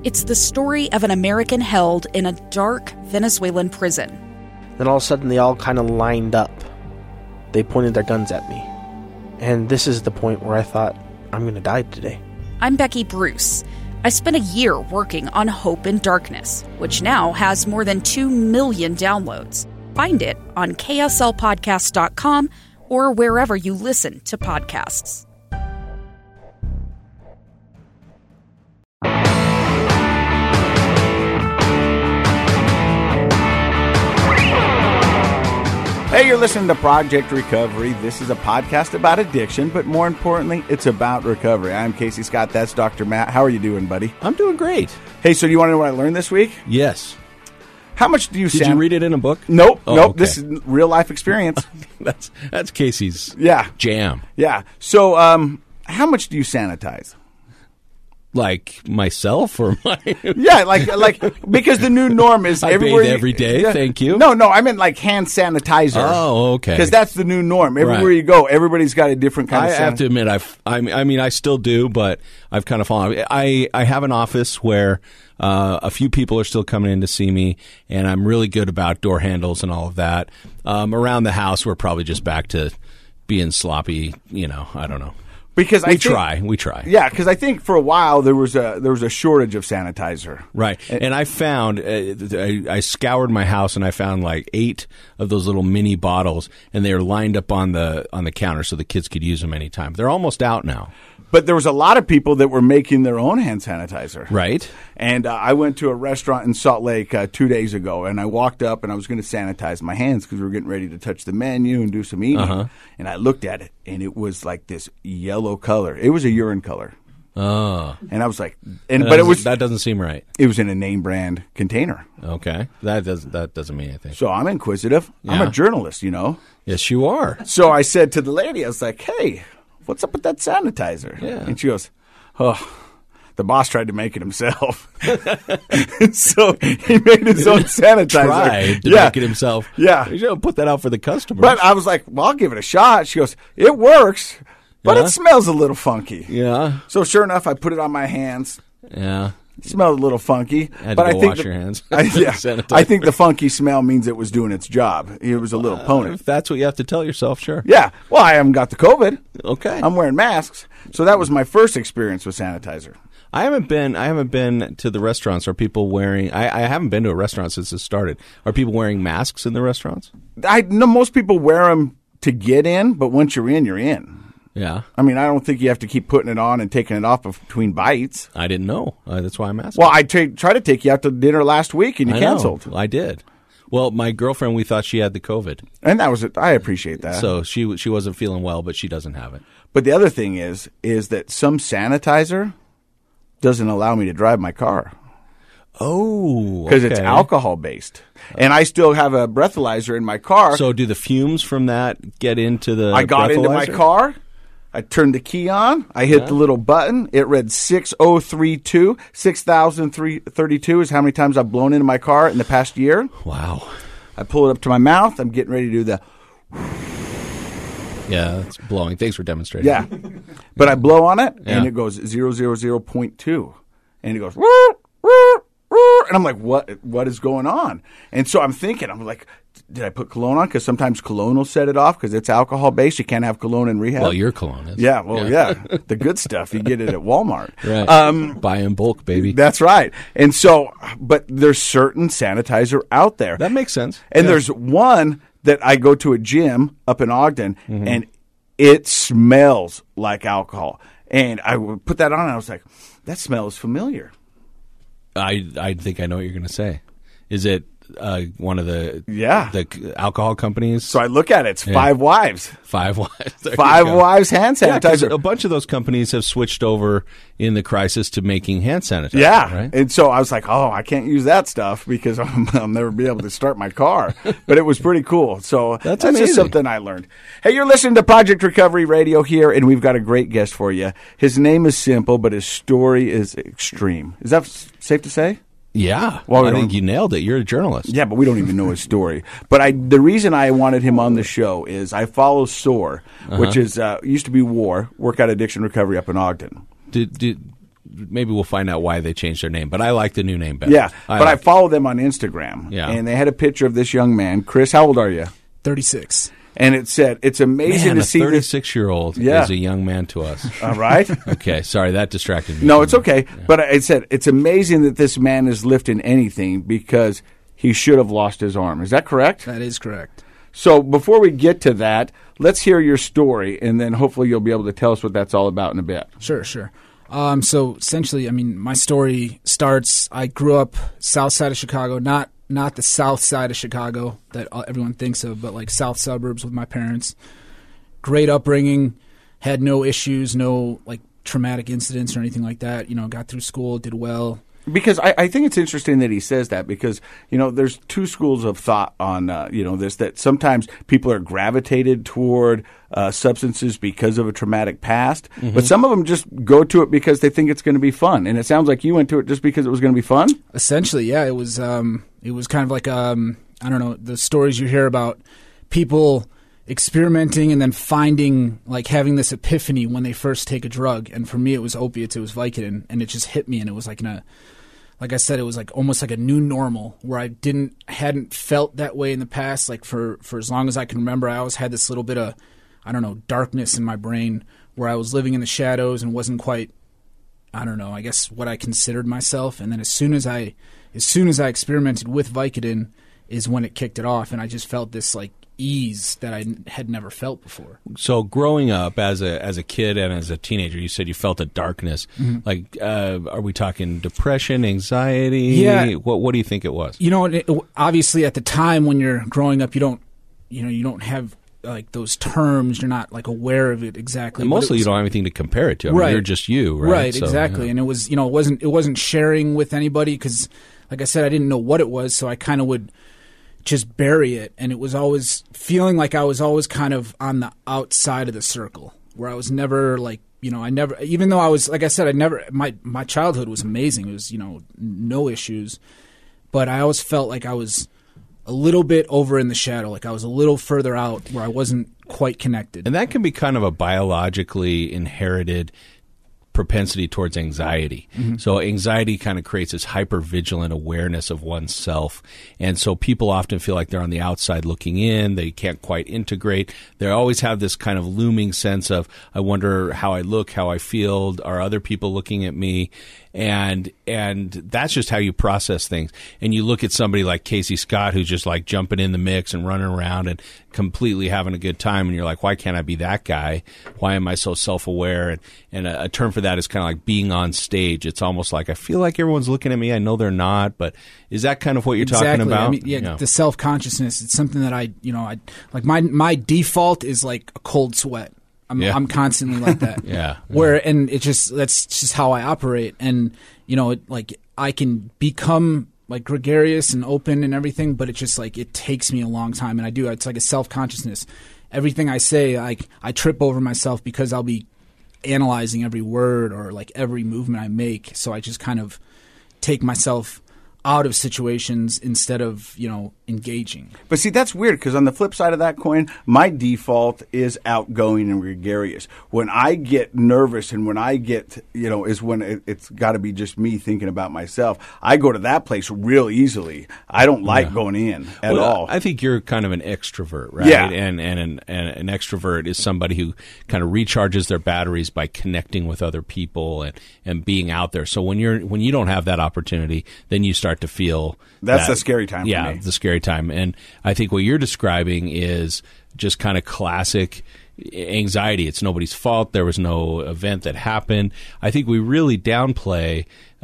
It's the story of an American held in a dark Venezuelan prison. Then all of a sudden, they all kind of lined up. They pointed their guns at me. And this is the point where I thought, I'm going to die today. I'm Becky Bruce. I spent a year working on Hope in Darkness, which now has more than 2 million downloads. Find it on kslpodcast.com or wherever you listen to podcasts. Hey, you're listening to Project Recovery. This is a podcast about addiction, but more importantly, it's about recovery. I'm Casey Scott. That's Dr. Matt. How are you doing, buddy? I'm doing great. Hey, so do you want to know what I learned this week? Yes. How much do you Did you read it in a book? Nope. Oh, nope. okay. This is real life experience. That's Casey's jam. Yeah. So, how much do you sanitize? Like myself or my... Yeah, like because the new norm is I everywhere bathe every day, thank you. No, I meant like hand sanitizer. Oh, okay. Because that's the new norm. Everywhere you go, everybody's got a different kind of I have to admit, I still do, but I've kind of fallen. I have an office where a few people are still coming in to see me, and I'm really good about door handles and all of that. Around the house, we're probably just back to being sloppy, I don't know. Because we try. Yeah, because I think for a while there was a shortage of sanitizer. Right, and I found I scoured my house and I found like 8 of those little mini bottles, and they are lined up on the counter so the kids could use them anytime. They're almost out now. But there was a lot of people that were making their own hand sanitizer. Right. And I went to a restaurant in Salt Lake 2 days ago, and I walked up, and I was going to sanitize my hands because we were getting ready to touch the menu and do some eating. Uh-huh. And I looked at it, and it was like this yellow color. It was a urine color. Oh. And I was like, that doesn't seem right. It was in a name brand container. Okay. That doesn't mean anything. So I'm inquisitive. Yeah. I'm a journalist, Yes, you are. So I said to the lady, I was like, hey, what's up with that sanitizer? Yeah. And she goes, oh, the boss tried to make it himself. So he made his own sanitizer. Tried to make it himself. Yeah. You should put that out for the customers. But I was like, well, I'll give it a shot. She goes, it works, but it smells a little funky. Yeah. So sure enough, I put it on my hands. Yeah. It smelled a little funky. Had but to I go think wash your hands. I think the funky smell means it was doing its job. It was a little pony. If that's what you have to tell yourself, sure. Yeah. Well, I haven't got the COVID. Okay. I'm wearing masks. So that was my first experience with sanitizer. I haven't been to the restaurants. Are people wearing? I haven't been to a restaurant since this started. Are people wearing masks in the restaurants? I know most people wear them to get in, but once you're in, you're in. Yeah. I mean, I don't think you have to keep putting it on and taking it off between bites. I didn't know. That's why I'm asking. Well, I tried to take you out to dinner last week, and you canceled. I did. Well, my girlfriend, we thought she had the COVID. And that was it. I appreciate that. So she wasn't feeling well, but she doesn't have it. But the other thing is that some sanitizer doesn't allow me to drive my car. Oh, because it's alcohol-based. And I still have a breathalyzer in my car. So do the fumes from that get into the I got into my car. I turned the key on. I hit the little button. It read 6032. 6032 is how many times I've blown into my car in the past year. Wow. I pull it up to my mouth. I'm getting ready to do the... Yeah, it's blowing. Thanks for demonstrating. Yeah. But I blow on it, and it goes 000.2. And it goes... And I'm like, what is going on? And so I'm thinking, I'm like, did I put cologne on? Because sometimes cologne will set it off because it's alcohol-based. You can't have cologne in rehab. Well, your cologne is. Yeah, yeah. The good stuff. You get it at Walmart. Right. Buy in bulk, baby. That's right. And so, but there's certain sanitizer out there. That makes sense. And there's one that I go to a gym up in Ogden, and it smells like alcohol. And I would put that on, and I was like, that smells familiar. I think I know what you're going to say. Is it one of the alcohol companies? So I look at it. It's Five Wives. Five Wives. Five Wives hand sanitizer. Yeah, a bunch of those companies have switched over in the crisis to making hand sanitizer. Yeah. Right? And so I was like, oh, I can't use that stuff because I'll never be able to start my car. But it was pretty cool. So that's just something I learned. Hey, you're listening to Project Recovery Radio here, and we've got a great guest for you. His name is simple, but his story is extreme. Is that safe to say? Yeah. Well, I think you nailed it. You're a journalist. Yeah, but we don't even know his story. But the reason I wanted him on the show is I follow SOAR, which is used to be WAR, Workout Addiction Recovery up in Ogden. maybe we'll find out why they changed their name. But I like the new name better. Yeah, I follow them on Instagram. Yeah. And they had a picture of this young man. Chris, how old are you? 36. And it said, it's amazing to see this. A 36-year-old is a young man to us. All right. Okay, sorry, that distracted me. No, it's okay. Yeah. But it said, it's amazing that this man is lifting anything because he should have lost his arm. Is that correct? That is correct. So before we get to that, let's hear your story, and then hopefully you'll be able to tell us what that's all about in a bit. Sure. So essentially, I mean, my story starts, I grew up south side of Chicago, not the south side of Chicago that everyone thinks of, but like south suburbs with my parents. Great upbringing, had no issues, no like traumatic incidents or anything like that. Got through school, did well. Because I think it's interesting that he says that because, there's two schools of thought on, this, that sometimes people are gravitated toward substances because of a traumatic past, but some of them just go to it because they think it's going to be fun. And it sounds like you went to it just because it was going to be fun? Essentially, yeah. It was kind of like, I don't know, the stories you hear about people experimenting and then finding, like having this epiphany when they first take a drug. And for me, it was opiates, it was Vicodin, and it just hit me. And it was like like I said, it was like almost like a new normal where I hadn't felt that way in the past. Like for as long as I can remember, I always had this little bit of, I don't know, darkness in my brain where I was living in the shadows and wasn't quite, I don't know, I guess what I considered myself. And then as soon as I experimented with Vicodin is when it kicked it off, and I just felt this like ease that I had never felt before. So growing up as a kid and as a teenager, you said you felt a darkness. Mm-hmm. Like, are we talking depression, anxiety? Yeah. What do you think it was? Obviously at the time when you're growing up, you don't have like those terms. You're not like aware of it exactly. And mostly you don't have anything to compare it to. I mean, you're just you, right? Right, so, exactly. Yeah. And it was, it wasn't sharing with anybody because, like I said, I didn't know what it was, so I kind of would just bury it, and it was always feeling like I was always kind of on the outside of the circle, where I was never like, I never, even though I was, like I said, my childhood was amazing. It was, no issues, but I always felt like I was a little bit over in the shadow, like I was a little further out where I wasn't quite connected. And that can be kind of a biologically inherited propensity towards anxiety. Mm-hmm. So anxiety kind of creates this hypervigilant awareness of oneself. And so people often feel like they're on the outside looking in. They can't quite integrate. They always have this kind of looming sense of, I wonder how I look, how I feel. Are other people looking at me? And that's just how you process things. And you look at somebody like Casey Scott, who's just like jumping in the mix and running around and completely having a good time. And you're like, why can't I be that guy? Why am I so self-aware? And a term for that is kind of like being on stage. It's almost like I feel like everyone's looking at me. I know they're not, but is that kind of what you're talking about? I mean, the self-consciousness. It's something that I like. My default is like a cold sweat. I'm constantly like that. And that's just how I operate. And, like I can become like gregarious and open and everything, but it's just like, it takes me a long time. And it's like a self-consciousness. Everything I say, like I trip over myself because I'll be analyzing every word or like every movement I make. So I just kind of take myself out of situations instead of, engaging. But see, that's weird because on the flip side of that coin, my default is outgoing and gregarious. When I get nervous and when I get, is when it's got to be just me thinking about myself. I go to that place real easily. I don't like going in at all. I think you're kind of an extrovert, right? Yeah. And an extrovert is somebody who kind of recharges their batteries by connecting with other people and being out there. So when you don't have that opportunity, then you start to feel that's the scary time for me. Yeah, the scary time. And I think what you're describing is just kind of classic anxiety. It's nobody's fault. There was no event that happened. I think we really downplay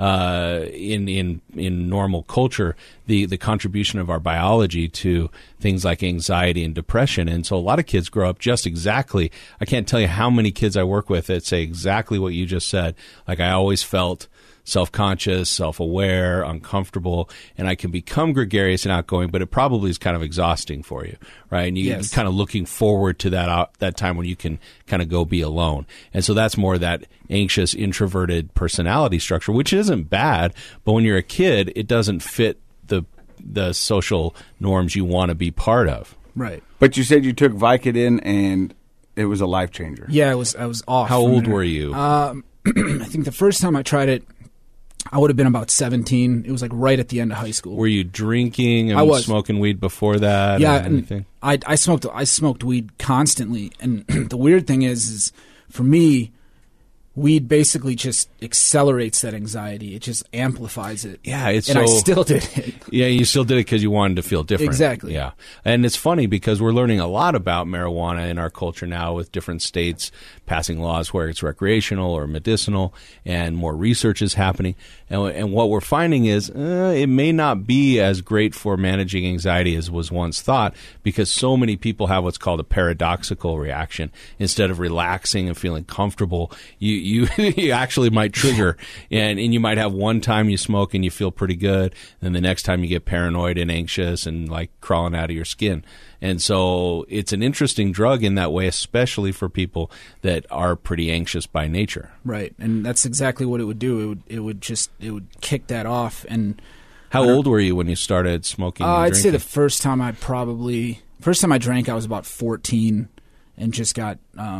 in normal culture the contribution of our biology to things like anxiety and depression. And so a lot of kids grow up just exactly. I can't tell you how many kids I work with that say exactly what you just said. Like I always felt self-conscious, self-aware, uncomfortable, and I can become gregarious and outgoing, but it probably is kind of exhausting for you, right? And you're kind of looking forward to that time when you can kind of go be alone. And so that's more that anxious, introverted personality structure, which isn't bad, but when you're a kid, it doesn't fit the social norms you want to be part of. Right. But you said you took Vicodin and it was a life changer. Yeah, I was off. How old were you? I think the first time I tried it, I would have been about 17. It was like right at the end of high school. Were you drinking and I was smoking weed before that? Yeah, or anything? I smoked weed constantly, and the weird thing is for me, weed basically just accelerates that anxiety. It just amplifies it. Yeah, I still did it. Yeah, you still did it because you wanted to feel different. Exactly. Yeah, and it's funny because we're learning a lot about marijuana in our culture now, with different states passing laws where it's recreational or medicinal, and more research is happening. And what we're finding is it may not be as great for managing anxiety as was once thought, because so many people have what's called a paradoxical reaction. Instead of relaxing and feeling comfortable, you actually might trigger, and you might have one time you smoke and you feel pretty good, and the next time you get paranoid and anxious and like crawling out of your skin. And so it's an interesting drug in that way, especially for people that are pretty anxious by nature. Right, and that's exactly what it would do. It would kick that off. And how old were you when you started smoking? And I'd say the first time I drank, I was about 14, and just got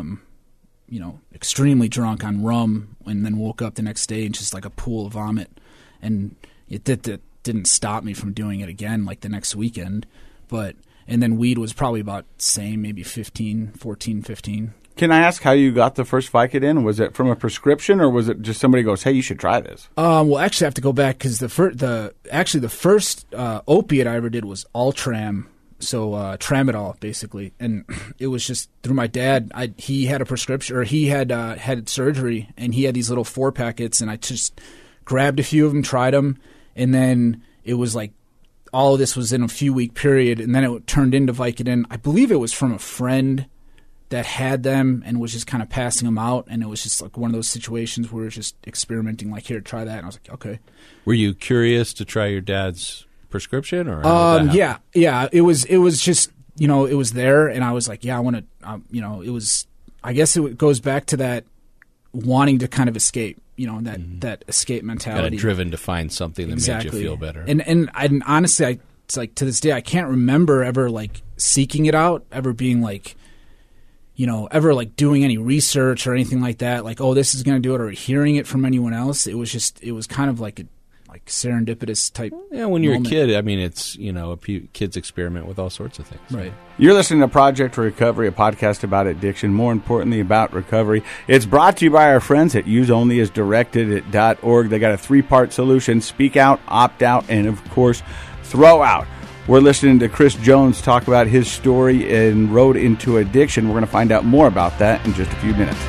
extremely drunk on rum, and then woke up the next day and just like a pool of vomit. And it didn't stop me from doing it again like the next weekend. And then weed was probably about same, maybe 14, 15. Can I ask how you got the first Vicodin? Was it from a prescription, or was it just somebody goes, "Hey, you should try this"? Well, actually, I have to go back because the first opiate I ever did was Ultram, so tramadol basically, and it was just through my dad. He had a prescription, or he had surgery, and he had these little 4 packets, and I just grabbed a few of them, tried them, and then it was like all of this was in a few-week period, and then it turned into Vicodin. I believe it was from a friend that had them and was just kind of passing them out, and it was just like one of those situations where it was just experimenting, like, here, try that, and I was like, okay. Were you curious to try your dad's prescription, or yeah, it was just, it was there, and I was like, yeah, I want to, it was, I guess it goes back to that wanting to kind of escape, that escape mentality. Kind of driven to find something that made you feel better. And honestly, it's like to this day, I can't remember ever like seeking it out, ever being like, ever like doing any research or anything like that. Like, oh, this is going to do it, or hearing it from anyone else. It was kind of like a serendipitous type. Yeah, when you're moment. a kid, I mean, it's, kids experiment with all sorts of things. Right. You're listening to Project Recovery, a podcast about addiction, more importantly about recovery. It's brought to you by our friends at useonlyasdirected.org. They got a 3-part solution: speak out, opt out, and of course, throw out. We're listening to Chris Jones talk about his story and road into addiction. We're going to find out more about that in just a few minutes.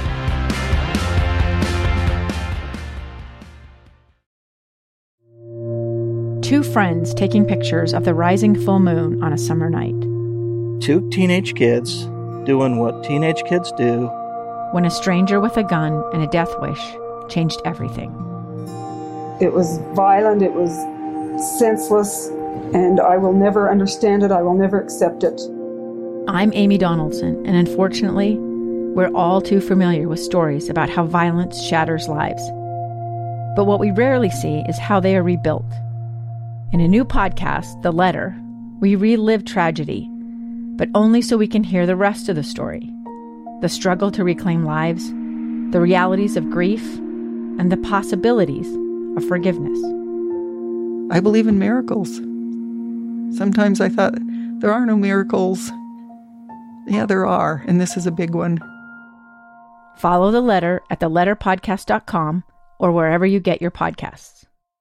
Two friends taking pictures of the rising full moon on a summer night. Two teenage kids doing what teenage kids do. When a stranger with a gun and a death wish changed everything. It was violent, it was senseless, and I will never understand it, I will never accept it. I'm Amy Donaldson, and unfortunately, we're all too familiar with stories about how violence shatters lives. But what we rarely see is how they are rebuilt. In a new podcast, The Letter, we relive tragedy, but only so we can hear the rest of the story. The struggle to reclaim lives, the realities of grief, and the possibilities of forgiveness. I believe in miracles. Sometimes I thought, there are no miracles. Yeah, there are, and this is a big one. Follow The Letter at theletterpodcast.com or wherever you get your podcasts.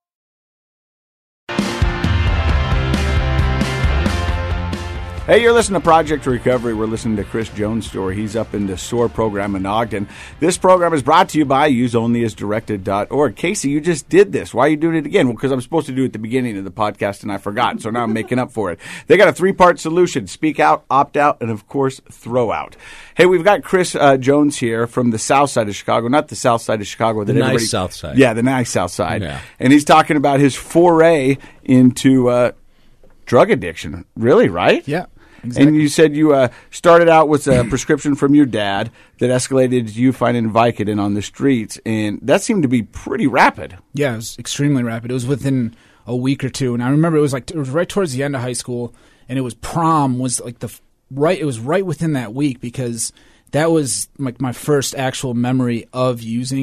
Hey, you're listening to Project Recovery. We're listening to Chris Jones' story. He's up in the SOAR program in Ogden. This program is brought to you by useonlyasdirected.org. Casey, you just did this. Why are you doing it again? Well, because I'm supposed to do it at the beginning of the podcast, and I forgot, so now I'm making up for it. They got a 3-part solution: speak out, opt out, and, of course, throw out. Hey, we've got Chris Jones here from the south side of Chicago, not the south side of Chicago. The nice south side. Yeah, the nice south side. Yeah. And he's talking about his foray into drug addiction. Really, right? Yeah. Exactly. And you said you started out with a prescription from your dad that escalated to you finding Vicodin on the streets, and that seemed to be pretty rapid. Yeah, it was extremely rapid. It was within a week or two, and I remember it was right towards the end of high school, and it was prom was like it was right within that week, because that was like my first actual memory of using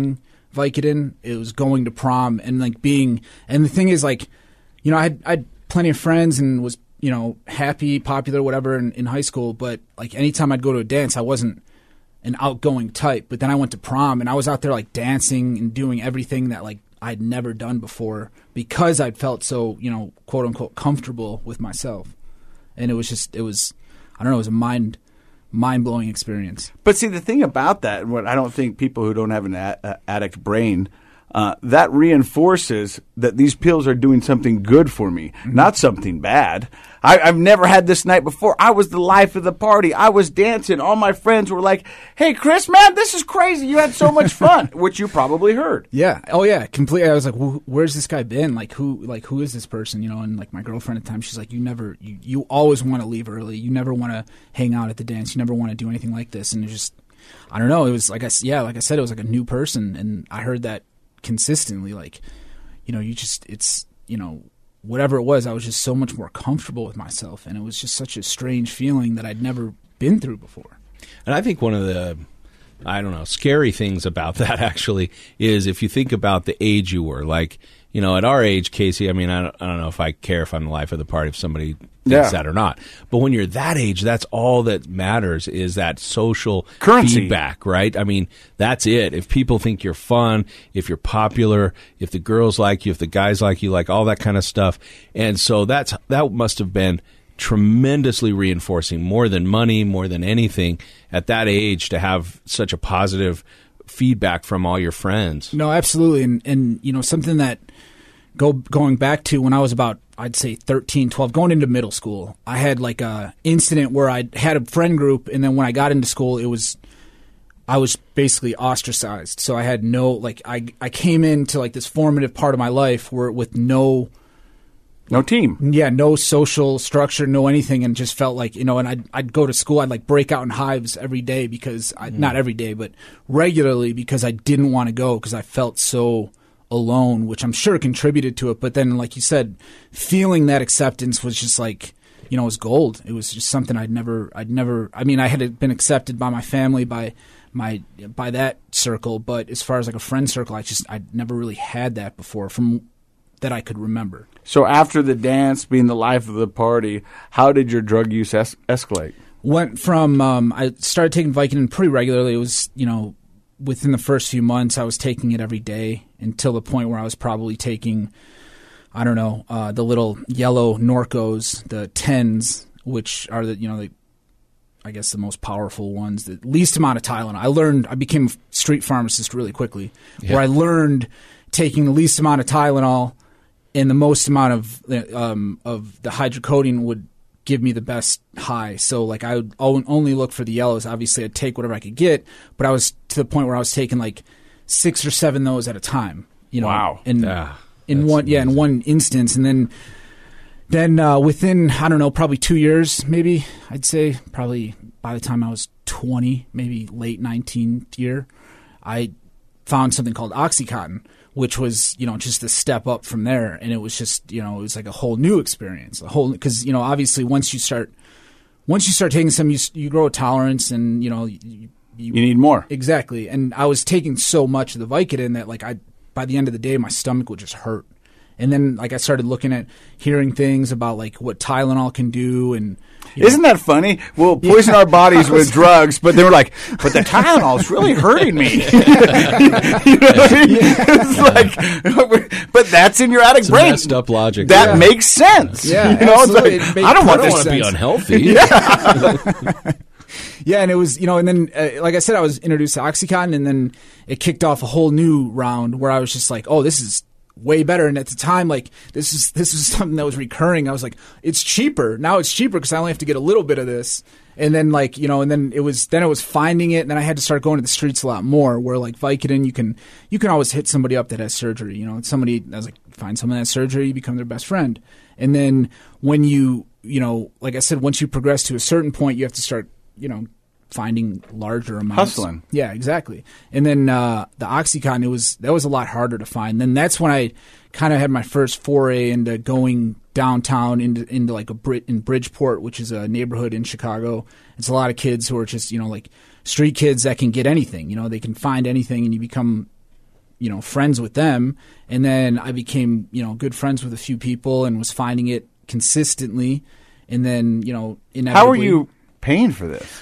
Vicodin. It was going to prom and like being, and the thing is like, you know, I had plenty of friends and was, you know, happy, popular, whatever in high school. But like anytime I'd go to a dance, I wasn't an outgoing type. But then I went to prom and I was out there like dancing and doing everything that like I'd never done before because I'd felt so, you know, quote unquote comfortable with myself. And it was I don't know, it was a mind-blowing experience. But see, the thing about that, what I don't think people who don't have an addict brain, that reinforces that these pills are doing something good for me, not something bad. I've never had this night before. I was the life of the party. I was dancing. All my friends were like, "Hey, Chris, man, this is crazy. You had so much fun," which you probably heard. Yeah. Oh, yeah. Completely. I was like, "Where's this guy been? Who is this person?" You know. And like my girlfriend at the time, she's like, "You always want to leave early. You never want to hang out at the dance. You never want to do anything like this." And it just, I don't know. It was like I said, it was like a new person, and I heard that consistently. Like, you know, it's, you know, whatever it was, I was just so much more comfortable with myself, and it was just such a strange feeling that I'd never been through before. And I think one of the, I don't know, scary things about that actually is if you think about the age you were, like, you know, at our age, Casey, I mean, I don't know if I care if I'm the life of the party, if somebody thinks that or not. But when you're that age, that's all that matters is that social currency feedback, right? I mean, that's it. If people think you're fun, if you're popular, if the girls like you, if the guys like you, like all that kind of stuff. And so that must have been tremendously reinforcing, more than money, more than anything, at that age to have such a positive feedback from all your friends. No, absolutely. And you know, something that going back to when I was about, I'd say 13, 12, going into middle school, I had like a incident where I had a friend group, and then when I got into school, I was basically ostracized. So I had no, like, I came into like this formative part of my life where with no team. Yeah, no social structure, no anything, and just felt like, you know, and I'd go to school, I'd like break out in hives every day because, not every day, but regularly because I didn't want to go because I felt so alone, which I'm sure contributed to it. But then, like you said, feeling that acceptance was just like, you know, it was gold. It was just something I'd never, I mean, I had been accepted by my family, by that circle, but as far as like a friend circle, I'd never really had that before from that I could remember. So after the dance being the life of the party, how did your drug use escalate? Went from, I started taking Vicodin pretty regularly. It was, you know, within the first few months, I was taking it every day until the point where I was probably taking, I don't know, the little yellow Norcos, the 10s, which are the, you know, I guess the most powerful ones, the least amount of Tylenol. I became a street pharmacist really quickly, where I learned taking the least amount of Tylenol and the most amount of the hydrocodone would give me the best high. So like I would only look for the yellows. Obviously I'd take whatever I could get, but I was to the point where I was taking like 6 or 7 of those at a time, you know. Wow. In one instance. And then within, I don't know, probably 2 years, maybe I'd say probably by the time I was 20, maybe late 19th year, I found something called OxyContin, which was, you know, just a step up from there. And it was just, you know, it was like a whole new experience, because, you know, obviously once you start taking some, you grow a tolerance and, you know, you need more. Exactly. And I was taking so much of the Vicodin that like by the end of the day, my stomach would just hurt. And then like I started hearing things about like what Tylenol can do. And isn't that funny? We'll poison our bodies with drugs, but they were like, but the Tylenol's really hurting me. You know what I mean? It's like, but that's in your addict brain. Messed up logic. That makes sense. Yeah, you know, absolutely. It's like, I don't want to be unhealthy. Yeah. Yeah, and it was, you know, and then, like I said, I was introduced to OxyContin, and then it kicked off a whole new round where I was just like, oh, this is way better. And at the time, like, this is something that was recurring. I was like, it's cheaper. Now it's cheaper because I only have to get a little bit of this. And then, like, you know, and then it was finding it, and then I had to start going to the streets a lot more, where, like, Vicodin, you can always hit somebody up that has surgery. You know, I was like, find someone that has surgery, you become their best friend. And then when you know, like I said, once you progress to a certain point, you have to start, you know, finding larger amounts. Hustling. Yeah, exactly. And then the OxyContin, that was a lot harder to find. Then that's when I kind of had my first foray into going downtown into like in Bridgeport, which is a neighborhood in Chicago. It's a lot of kids who are just, you know, like street kids that can get anything. You know, they can find anything, and you become friends with them. And then I became, good friends with a few people and was finding it consistently. And then, inevitably. How are you paying for this?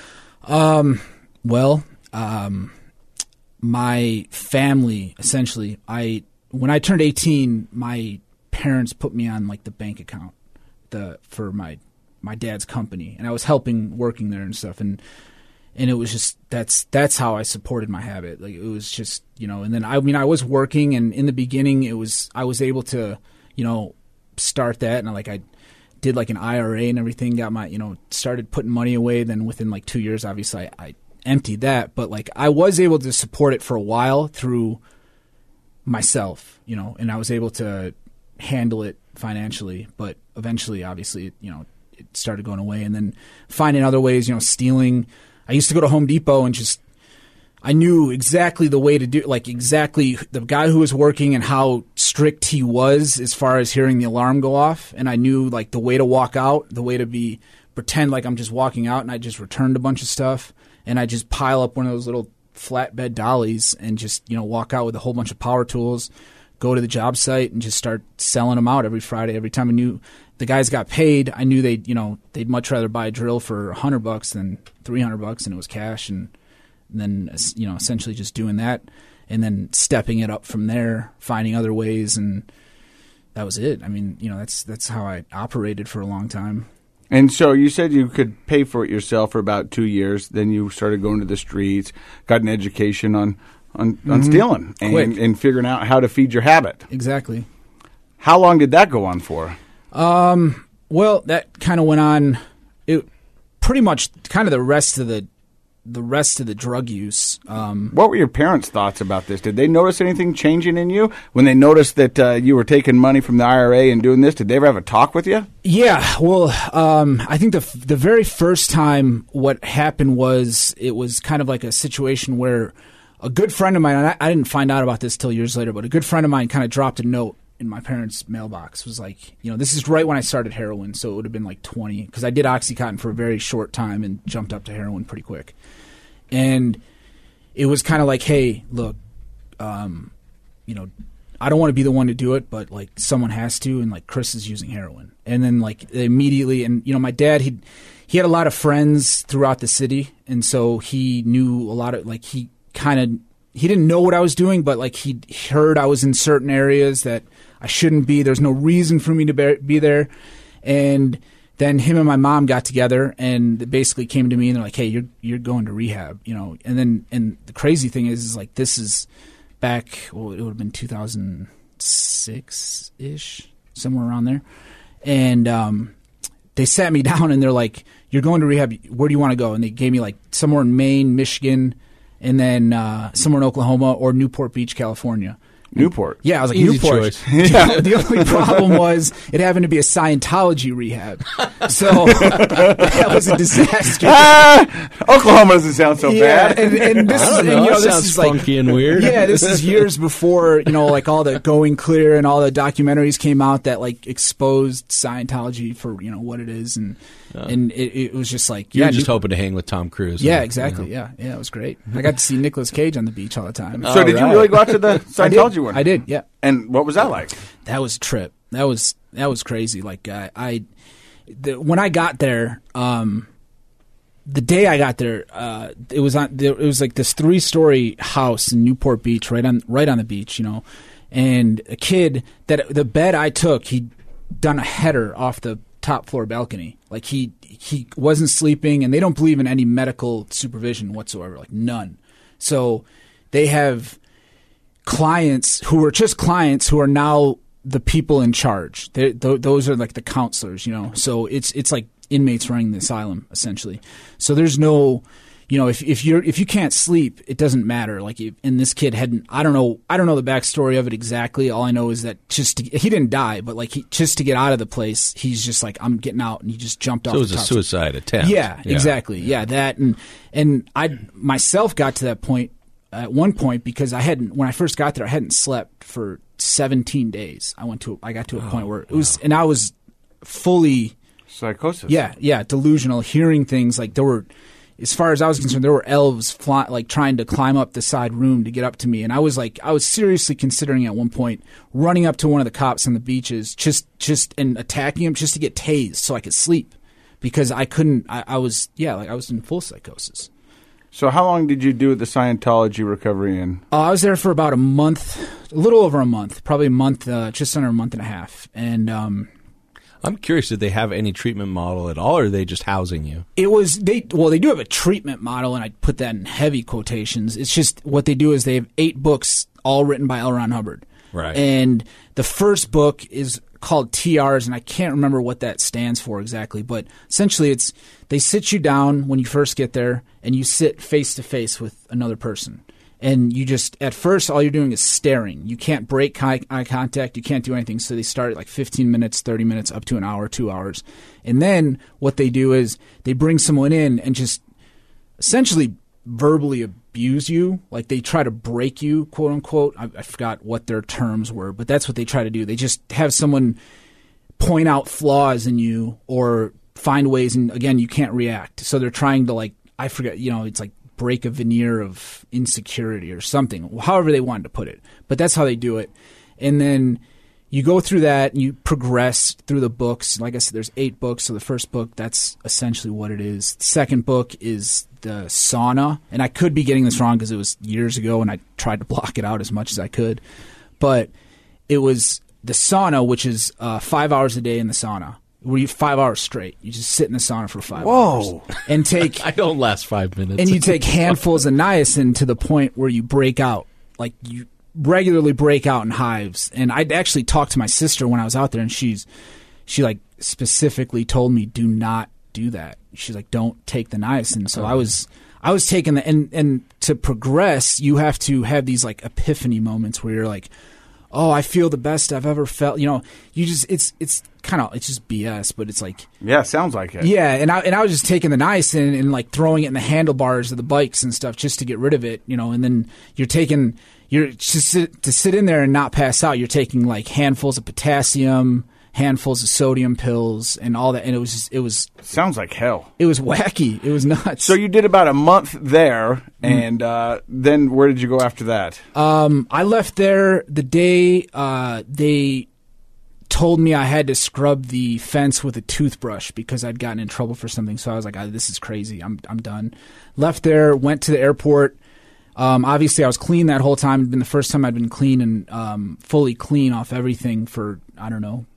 My family, essentially, when I turned 18, my parents put me on like the bank account for my dad's company, and I was working there and stuff, and it was just that's how I supported my habit. Like, it was just, and then I was working, and in the beginning I was able to start that, and I did like an IRA and everything, got my started putting money away. Then within like 2 years, obviously I emptied that, but like I was able to support it for a while through myself, and I was able to handle it financially, but eventually, obviously, it started going away, and then finding other ways, stealing. I used to go to Home Depot and I knew exactly the way to do, like exactly the guy who was working and how strict he was as far as hearing the alarm go off, and I knew like the way to walk out, the way to pretend like I'm just walking out, and I just returned a bunch of stuff, and I just pile up one of those little flatbed dollies and just walk out with a whole bunch of power tools, go to the job site and just start selling them out every Friday. Every time I knew the guys got paid, I knew they'd much rather buy a drill for $100 than $300, and it was cash. And then essentially just doing that, and then stepping it up from there, finding other ways, and that was it. I mean, that's how I operated for a long time. And so you said you could pay for it yourself for about 2 years. Then you started going to the streets, got an education on stealing and figuring out how to feed your habit. Exactly. How long did that go on for? Well, that kind of went on. It pretty much kind of the rest of the drug use. What were your parents' thoughts about this? Did they notice anything changing in you when they noticed that you were taking money from the IRA and doing this? Did they ever have a talk with you? Yeah. Well, I think the very first time what happened was it was kind of like a situation where a good friend of mine, and I didn't find out about this till years later, but a good friend of mine kind of dropped a note in my parents' mailbox. It was like, this is right when I started heroin, so it would have been like 20, because I did OxyContin for a very short time and jumped up to heroin pretty quick. And it was kind of like, hey, look, I don't want to be the one to do it, but like someone has to, and like Chris is using heroin. And then like immediately, and my dad, he had a lot of friends throughout the city, and so he knew a lot of, like, he didn't know what I was doing, but like he heard I was in certain areas that I shouldn't be. There's no reason for me to be there. And then him and my mom got together and they basically came to me and they're like, hey, you're going to rehab, And the crazy thing is like, this is back, well, it would have been 2006-ish, somewhere around there. And they sat me down and they're like, you're going to rehab. Where do you want to go? And they gave me like somewhere in Maine, Michigan, and then somewhere in Oklahoma or Newport Beach, California. Newport. Yeah, I was like, easy Newport. Choice. Yeah. The only problem was it happened to be a Scientology rehab. So that was a disaster. Oklahoma doesn't sound so bad. And this I don't know. This sounds funky and weird. Yeah, this is years before, like all the Going Clear and all the documentaries came out that like exposed Scientology for, what it is. And it was just like, you're just hoping to hang with Tom Cruise. Yeah, exactly. Yeah, it was great. I got to see Nicolas Cage on the beach all the time. So did you really go out to the Scientology one? I did, yeah. And what was that like? That was a trip. That was crazy. Like when I got there, the day I got there, it was like this 3-story house in Newport Beach, right on the beach, and a kid that the bed I took, he'd done a header off the top floor balcony. Like he wasn't sleeping, and they don't believe in any medical supervision whatsoever, like none. So they have clients who are just clients who are now the people in charge. Those are like the counselors, So it's like inmates running the asylum essentially. So there's no, if you can't sleep, it doesn't matter. Like, and this kid hadn't. I don't know the backstory of it exactly. All I know is that he didn't die, but like just to get out of the place, he's just like, I'm getting out, and he just jumped off. So it was a suicide attempt. Yeah, exactly. Yeah, that and I myself got to that point at one point because when I first got there, I hadn't slept for 17 days. I got to a point where it was, and I was fully psychosis. Yeah, delusional, hearing things like there were. as far as I was concerned, there were elves trying to climb up the side room to get up to me. And I was seriously considering at one point running up to one of the cops on the beaches and attacking him just to get tased so I could sleep, because I couldn't. I was in full psychosis. So how long did you do the Scientology recovery in? I was there for about a month, a little over a month, probably a month, just under a month and a half. And I'm curious, did they have any treatment model at all, or are they just housing you? They do have a treatment model, and I put that in heavy quotations. It's just what they do is they have 8 books all written by L. Ron Hubbard. Right. And the first book is called TRs, and I can't remember what that stands for exactly, but essentially they sit you down when you first get there, and you sit face to face with another person. And you just, at first, all you're doing is staring. You can't break eye contact. You can't do anything. So they start at like 15 minutes, 30 minutes, up to an hour, 2 hours. And then what they do is they bring someone in and just essentially verbally abuse you. Like they try to break you, quote unquote. I forgot what their terms were, but that's what they try to do. They just have someone point out flaws in you or find ways, and again, you can't react. So they're trying to I forget, it's like break a veneer of insecurity or something, however they wanted to put it. But that's how they do it. And then you go through that and you progress through the books. Like I said, there's 8 books. So the first book, that's essentially what it is. The second book is the sauna. And I could be getting this wrong because it was years ago and I tried to block it out as much as I could. But it was the sauna, which is 5 hours a day in the sauna. Where you 5 hours straight. You just sit in the sauna for 5 hours. And take I don't last 5 minutes. And you take handfuls of niacin to the point where you break out. Like you regularly break out in hives. And I'd actually talked to my sister when I was out there, and she specifically told me, do not do that. She's like, don't take the niacin. So I was taking the and to progress, you have to have these like epiphany moments where you're like, oh, I feel the best I've ever felt. It's just BS, but it's like, yeah, sounds like it. Yeah, and I was just taking the niacin and like throwing it in the handlebars of the bikes and stuff just to get rid of it, and then to sit in there and not pass out. You're taking like handfuls of potassium, handfuls of sodium pills, and all that, and it was sounds like hell. It was wacky. It was nuts. So you did about a month there, and then where did you go after that? I left there the day they told me I had to scrub the fence with a toothbrush because I'd gotten in trouble for something. So I was like, this is crazy. I'm done. Left there, went to the airport. Obviously, I was clean that whole time. It'd been the first time I'd been clean and fully clean off everything for, I don't know,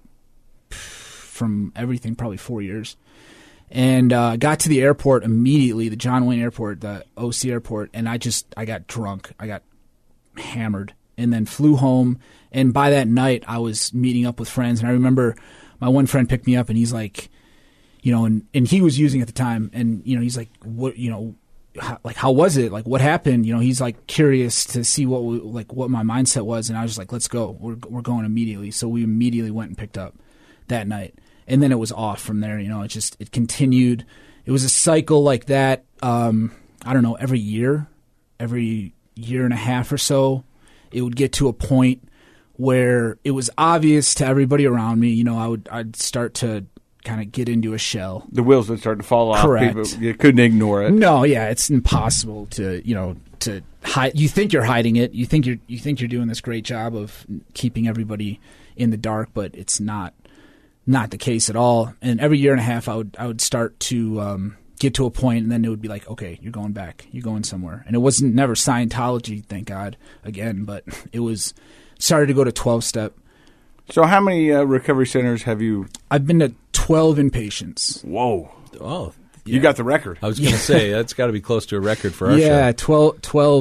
from everything, probably 4 years. And got to the airport immediately, the John Wayne Airport, the OC Airport, and I got drunk. I got hammered and then flew home. And by that night, I was meeting up with friends. And I remember my one friend picked me up, and he's like, and he was using at the time. And, he's like, what, how was it? Like, what happened? He's like curious to see what my mindset was. And I was just like, let's go. We're going immediately. So we immediately went and picked up that night. And then it was off from there. It continued. It was a cycle like that. I don't know, every year and a half or so, it would get to a point where it was obvious to everybody around me. I'd start to kind of get into a shell. The wheels would start to fall off. Correct. People, you couldn't ignore it. No, yeah, it's impossible to to hide. You think you're hiding it. You think you're doing this great job of keeping everybody in the dark, but it's not the case at all. And every year and a half, I would start to get to a point, and then it would be like, okay, you're going back, you're going somewhere. And it wasn't never Scientology, thank God, again, but it was started to go to 12-step. So how many recovery centers have you? I've been to 12 inpatients. Whoa. Oh, yeah. You got the record. I was going to say, that's got to be close to a record for our show. Yeah, 12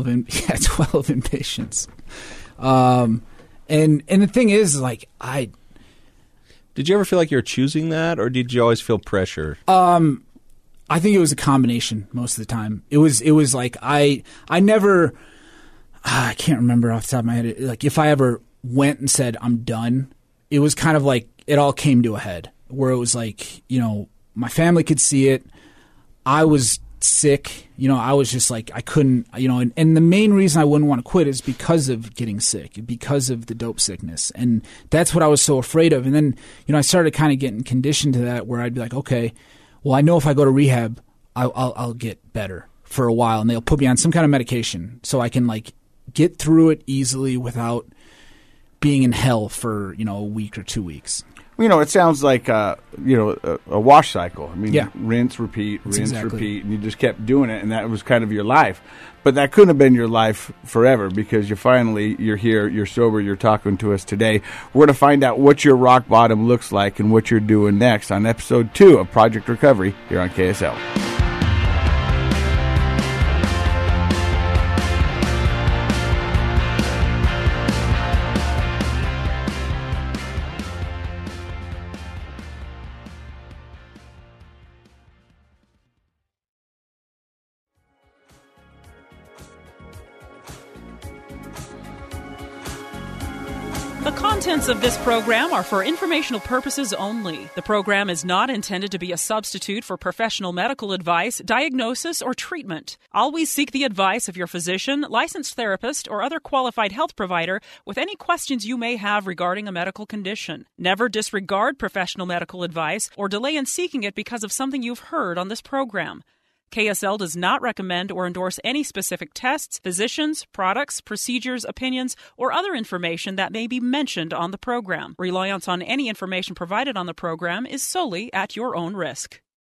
inpatients. And the thing is, like, Did you ever feel like you were choosing that, or did you always feel pressure? I think it was a combination most of the time. It was like I never, I can't remember off the top of my head. Like if I ever went and said I'm done, it was kind of like it all came to a head where it was like, my family could see it. I was sick. I was just like, I couldn't, and the main reason I wouldn't want to quit is because of getting sick, because of the dope sickness. And that's what I was so afraid of. And then, I started kind of getting conditioned to that where I'd be like, okay, well, I know if I go to rehab, I'll get better for a while, and they'll put me on some kind of medication so I can like get through it easily without being in hell for, a week or 2 weeks. It sounds like, a wash cycle. I mean, yeah. Rinse, repeat, repeat, and you just kept doing it, and that was kind of your life. But that couldn't have been your life forever because you're here, you're sober, you're talking to us today. We're going to find out what your rock bottom looks like and what you're doing next on episode 2 of Project Recovery here on KSL. The contents of this program are for informational purposes only. The program is not intended to be a substitute for professional medical advice, diagnosis, or treatment. Always seek the advice of your physician, licensed therapist, or other qualified health provider with any questions you may have regarding a medical condition. Never disregard professional medical advice or delay in seeking it because of something you've heard on this program. KSL does not recommend or endorse any specific tests, physicians, products, procedures, opinions, or other information that may be mentioned on the program. Reliance on any information provided on the program is solely at your own risk.